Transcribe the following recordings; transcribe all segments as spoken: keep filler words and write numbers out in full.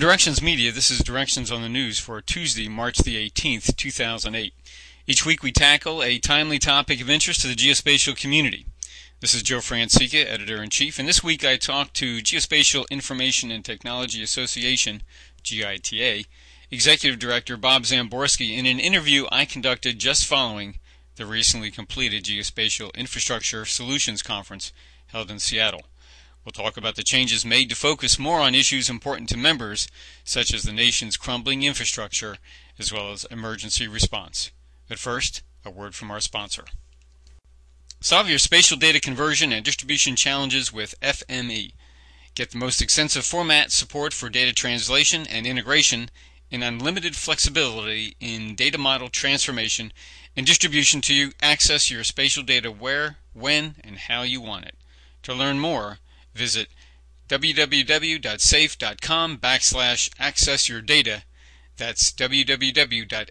Directions Media, this is Directions on the News for Tuesday, March the eighteenth, two thousand eight. Each week we tackle a timely topic of interest to the geospatial community. This is Joe Francica, Editor-in-Chief, and this week I talked to Geospatial Information and Technology Association, G I T A, Executive Director Bob Zamborsky in an interview I conducted just following the recently completed Geospatial Infrastructure Solutions Conference held in Seattle. We'll talk about the changes made to focus more on issues important to members, such as the nation's crumbling infrastructure, as well as emergency response. But first, a word from our sponsor. Solve your spatial data conversion and distribution challenges with F M E. Get the most extensive format support for data translation and integration and unlimited flexibility in data model transformation and distribution to access your spatial data where, when, and how you want it. To learn more, visit www.safe.com backslash access your data. That's www.safe.com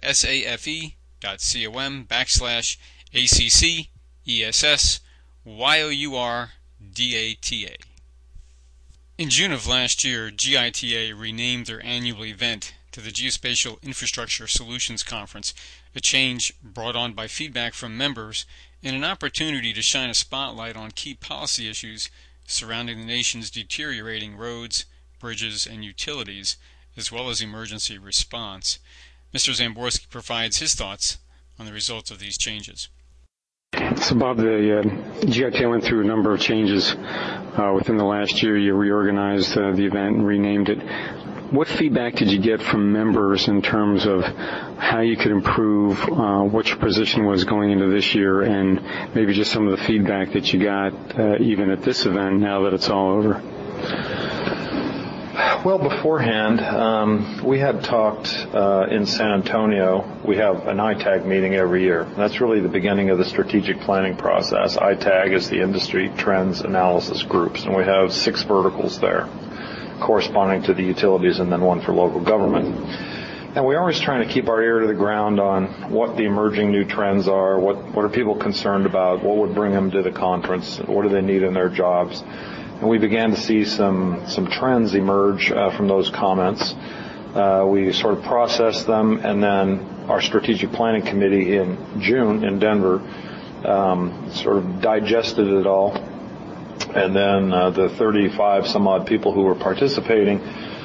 backslash A-C-C-E-S-S-Y-O-U-R-D-A-T-A. In June of last year, G I T A renamed their annual event to the Geospatial Infrastructure Solutions Conference, a change brought on by feedback from members and an opportunity to shine a spotlight on key policy issues surrounding the nation's deteriorating roads, bridges, and utilities, as well as emergency response. Mister Zamborsky provides his thoughts on the results of these changes. So, Bob, the uh, G I T A went through a number of changes uh, within the last year. You reorganized uh, the event and renamed it. What feedback did you get from members in terms of how you could improve, uh, what your position was going into this year, and maybe just some of the feedback that you got uh, even at this event now that it's all over? Well, beforehand, um, we had talked uh, in San Antonio. We have an I TAG meeting every year. That's really the beginning of the strategic planning process. I TAG is the Industry Trends Analysis Groups, and we have six verticals there, corresponding to the utilities, and then one for local government. And we're always trying to keep our ear to the ground on what the emerging new trends are, what, what are people concerned about, what would bring them to the conference, what do they need in their jobs. And we began to see some, some trends emerge uh, from those comments. Uh, we sort of processed them, and then our strategic planning committee in June in Denver um, sort of digested it all. And then uh, the thirty-five some odd people who were participating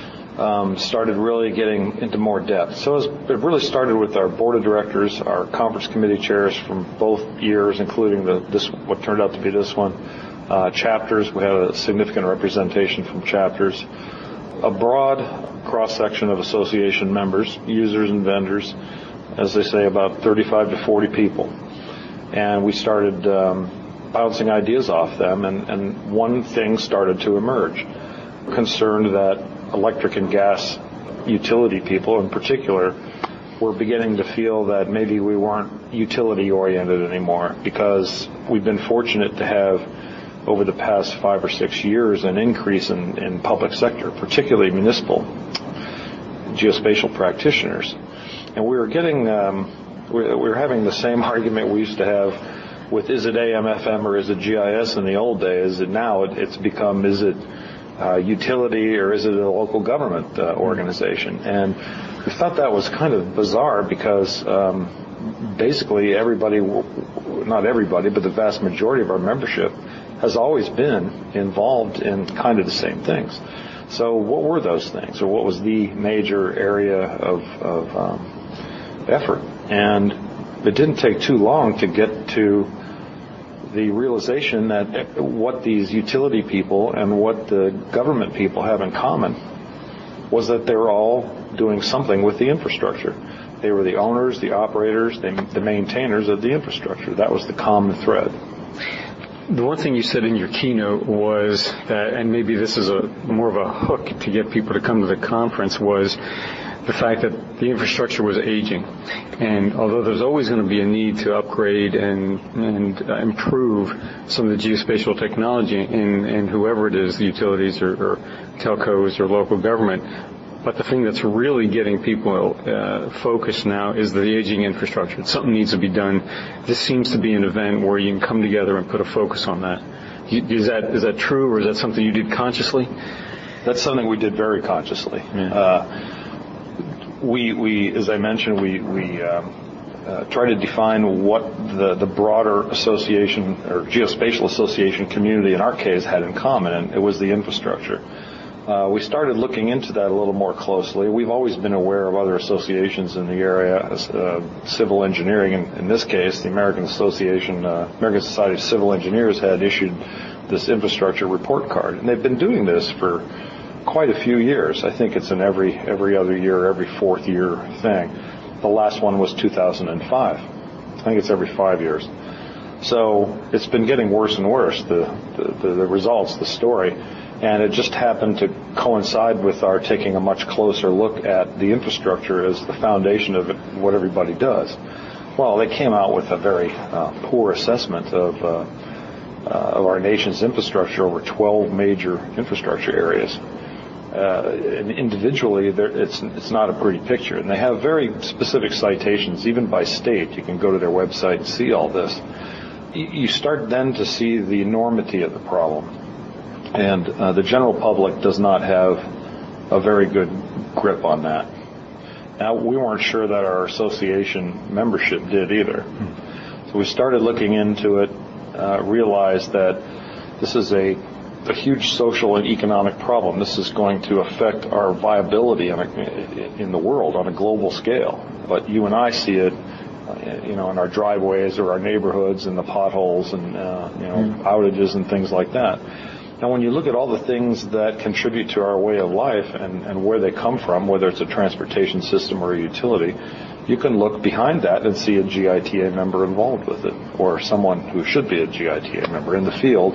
um, started really getting into more depth. So it, was, it really started with our board of directors, our conference committee chairs from both years, including the this what turned out to be this one, uh, chapters. We had a significant representation from chapters, a broad cross-section of association members, users and vendors, as they say, about thirty-five to forty people. And we started um, bouncing ideas off them, and, and one thing started to emerge. Concerned that electric and gas utility people in particular were beginning to feel that maybe we weren't utility oriented anymore, because we've been fortunate to have over the past five or six years an increase in, in public sector, particularly municipal geospatial practitioners. And we were getting, um, we, we were having the same argument we used to have with, is it A M F M or is it G I S in the old days, and now it, it's become, is it uh, utility or is it a local government uh, organization? And we thought that was kind of bizarre, because um, basically everybody, not everybody, but the vast majority of our membership has always been involved in kind of the same things. So what were those things, or what was the major area of, of um, effort? And it didn't take too long to get to the realization that what these utility people and what the government people have in common was that they were all doing something with the infrastructure. They were the owners, the operators, the, the maintainers of the infrastructure. That was the common thread. The one thing you said in your keynote was that, and maybe this is a more of a hook to get people to come to the conference, was the fact that the infrastructure was aging. And although there's always going to be a need to upgrade and, and uh, improve some of the geospatial technology in, in whoever it is, the utilities or, or telcos or local government, but the thing that's really getting people uh, focused now is the aging infrastructure. Something needs to be done. This seems to be an event where you can come together and put a focus on that. Is that, is that true, or is that something you did consciously? That's something we did very consciously. Yeah. Uh, we, we, as I mentioned, we, we um, uh, try to define what the, the broader association or geospatial association community in our case had in common, and it was the infrastructure. Uh, we started looking into that a little more closely. We've always been aware of other associations in the area, uh, civil engineering. In, in this case, the American Association, uh, American Society of Civil Engineers had issued this infrastructure report card, and they've been doing this for quite a few years. I think it's an every every other year, every fourth year thing. The last one was two thousand five. I think it's every five years. So it's been getting worse and worse, the the, the results, the story. And it just happened to coincide with our taking a much closer look at the infrastructure as the foundation of it, what everybody does. Well, they came out with a very uh, poor assessment of uh, uh, of our nation's infrastructure over twelve major infrastructure areas. Uh, and individually, it's it's not a pretty picture. And they have very specific citations, even by state. You can go to their website and see all this. You start then to see the enormity of the problem. And uh, the general public does not have a very good grip on that. Now, we weren't sure that our association membership did either. So we started looking into it, uh, realized that this is a, a huge social and economic problem. This is going to affect our viability in, a, in the world on a global scale. But you and I see it, uh, you know, in our driveways or our neighborhoods and the potholes and, uh, you know, mm. outages and things like that. Now, when you look at all the things that contribute to our way of life and, and where they come from, whether it's a transportation system or a utility, you can look behind that and see a G I T A member involved with it, or someone who should be a G I T A member in the field,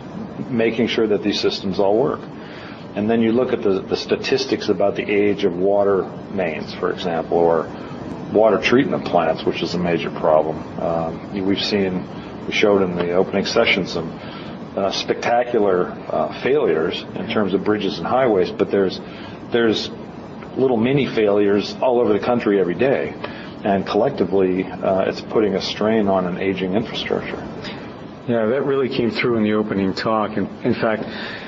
making sure that these systems all work. And then you look at the, the statistics about the age of water mains, for example, or water treatment plants, which is a major problem. Um, we've seen, we showed in the opening session some Uh, spectacular uh, failures in terms of bridges and highways, but there's there's little mini failures all over the country every day, and collectively uh, it's putting a strain on an aging infrastructure. Yeah, that really came through in the opening talk, and in fact,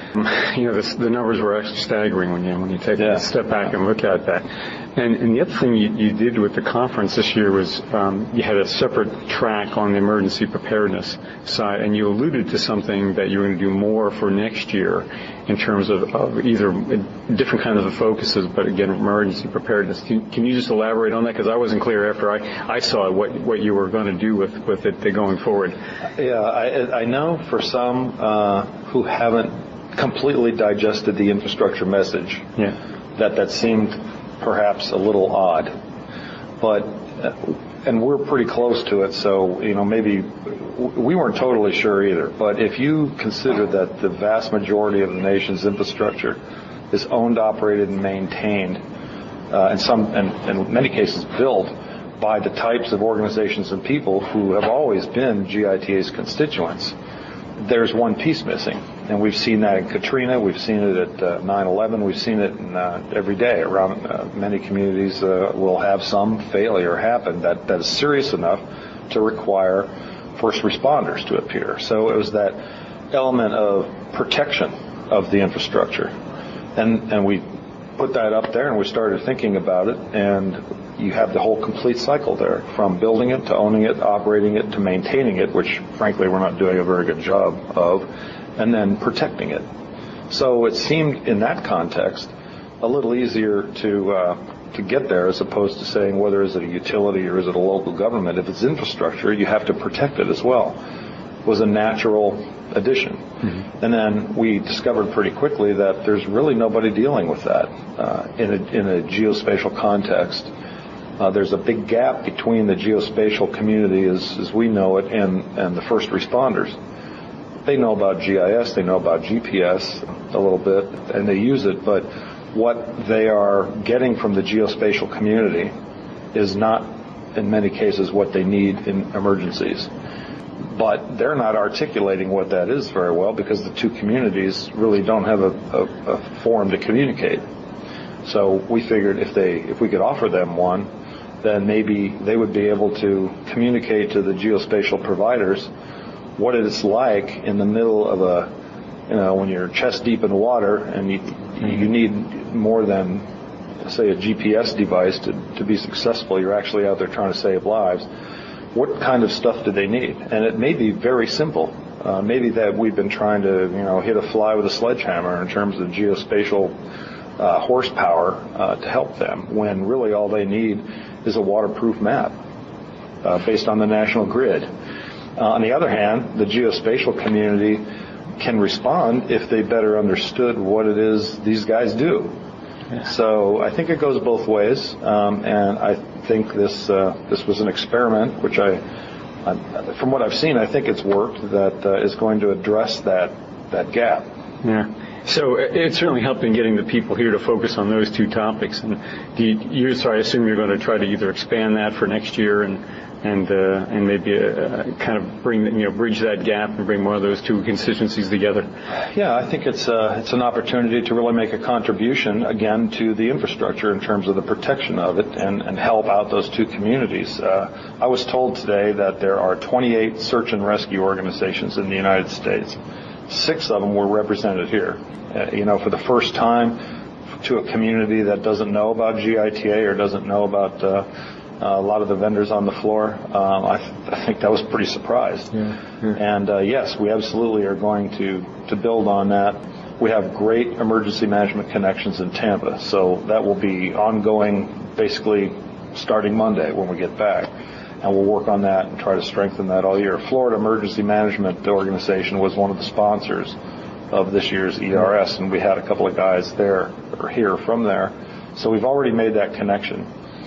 you know, the, the numbers were actually staggering when you when you take yeah. a step back and look at that. And, and the other thing you, you did with the conference this year was um, you had a separate track on the emergency preparedness side, and you alluded to something that you're going to do more for next year in terms of, of either different kinds of focuses, but again, emergency preparedness. Can, can you just elaborate on that? Because I wasn't clear after I, I saw what what you were going to do with, with it going forward. Yeah, I, I know for some uh, who haven't completely digested the infrastructure message, yeah. that that seemed perhaps a little odd, but uh, and we're pretty close to it, so you know maybe we weren't totally sure either. But if you consider that the vast majority of the nation's infrastructure is owned, operated, and maintained, uh, and some and in many cases built by the types of organizations and people who have always been G I T A's constituents, there's one piece missing. And we've seen that in Katrina, we've seen it at uh, nine eleven, we've seen it in, uh, every day around uh, many communities uh, will have some failure happen that, that is serious enough to require first responders to appear. So it was that element of protection of the infrastructure. And, and we put that up there and we started thinking about it, and you have the whole complete cycle there, from building it to owning it, operating it to maintaining it, which frankly we're not doing a very good job of, and then protecting it. So it seemed in that context a little easier to uh, to get there, as opposed to saying whether is it a utility or is it a local government. If it's infrastructure, you have to protect it as well. It was a natural addition. Mm-hmm. And then we discovered pretty quickly that there's really nobody dealing with that uh, in a in a geospatial context. Uh, there's a big gap between the geospatial community as, as we know it and, and the first responders. They know about G I S, they know about G P S a little bit, and they use it, but what they are getting from the geospatial community is not, in many cases, what they need in emergencies. But they're not articulating what that is very well, because the two communities really don't have a, a, a forum to communicate. So we figured if they, if we could offer them one, then maybe they would be able to communicate to the geospatial providers what it's like in the middle of a, you know, when you're chest deep in water and you, You need more than, say, a G P S device to, to be successful. You're actually out there trying to save lives. What kind of stuff do they need? And it may be very simple. Uh, maybe that we've been trying to, you know, hit a fly with a sledgehammer in terms of geospatial uh, horsepower uh, to help them, when really all they need is a waterproof map uh, based on the national grid. Uh, on the other hand, the geospatial community can respond if they better understood what it is these guys do. Yeah. So I think it goes both ways, um, and I think this uh, this was an experiment, which I, I, from what I've seen, I think it's worked. That uh, is going to address that that gap. Yeah. So it certainly helped in getting the people here to focus on those two topics. And do you, you so I assume you're going to try to either expand that for next year and and uh, and maybe uh, kind of bring you know bridge that gap and bring more of those two constituencies together. Yeah, I think it's uh, it's an opportunity to really make a contribution again to the infrastructure in terms of the protection of it and, and help out those two communities. Uh, I was told today that there are twenty-eight search and rescue organizations in the United States. Six of them were represented here. Uh, you know, for the first time, to a community that doesn't know about G I T A or doesn't know about uh, Uh, a lot of the vendors on the floor, um, I, th- I think that was pretty surprised. Yeah, yeah. And uh, yes, we absolutely are going to, to build on that. We have great emergency management connections in Tampa, so that will be ongoing basically starting Monday when we get back. And we'll work on that and try to strengthen that all year. Florida Emergency Management Organization was one of the sponsors of this year's E R S, and we had a couple of guys there or here from there. So we've already made that connection.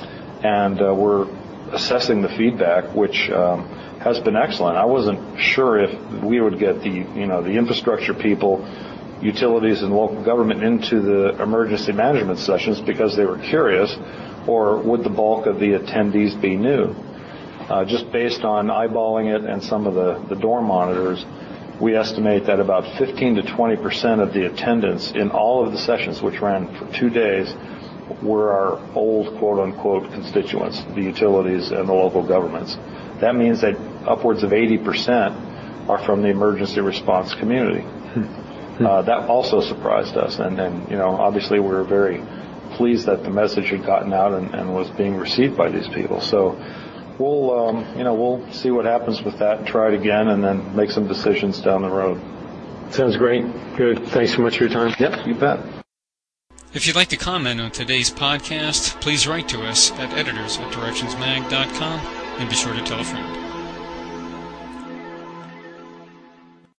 And uh, we're assessing the feedback, which um, has been excellent. I wasn't sure if we would get the, you know, the infrastructure people, utilities, and local government into the emergency management sessions because they were curious, or would the bulk of the attendees be new? Uh, just based on eyeballing it and some of the, the door monitors, we estimate that about fifteen to twenty percent of the attendance in all of the sessions, which ran for two days, were our old quote-unquote constituents, the utilities and the local governments. That means that upwards of eighty percent are from the emergency response community. Uh, that also surprised us, and, and you know, obviously we were very pleased that the message had gotten out and, and was being received by these people. So we'll, um, you know, we'll see what happens with that and try it again, and then make some decisions down the road. Sounds great. Good. Thanks so much for your time. Yep, you bet. If you'd like to comment on today's podcast, please write to us at editors at directions mag dot com and be sure to tell a friend.